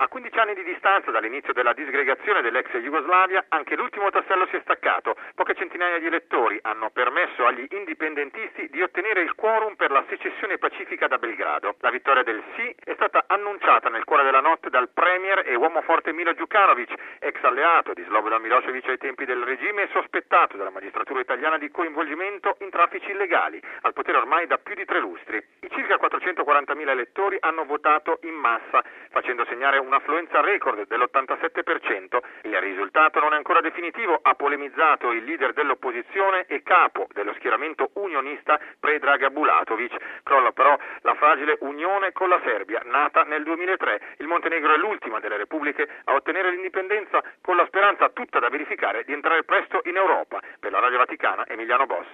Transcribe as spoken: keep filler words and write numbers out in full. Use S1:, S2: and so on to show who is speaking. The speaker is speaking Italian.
S1: A quindici anni di distanza dall'inizio della disgregazione dell'ex Jugoslavia, anche l'ultimo tassello si è staccato. Poche centinaia di elettori hanno permesso agli indipendentisti di ottenere il quorum per la secessione pacifica da Belgrado. La vittoria del sì è stata annunciata nel cuore della notte dal premier e uomo forte Milo Djukanovic, ex alleato di Slobodan Milošević ai tempi del regime e sospettato dalla magistratura italiana di coinvolgimento in traffici illegali, al potere ormai da più di tre lustri. I circa quattrocentoquarantamila elettori hanno votato in massa, facendo segnare un'affluenza record dell'ottantasette per cento. Il risultato non è ancora definitivo, ha polemizzato il leader dell'opposizione e capo dello schieramento unionista Predrag Bulatović. Crolla però la fragile unione con la Serbia, nata nel duemilatré. Il Montenegro è l'ultima delle repubbliche a ottenere l'indipendenza, con la speranza tutta da verificare di entrare presto in Europa. Per la Radio Vaticana, Emiliano Boss.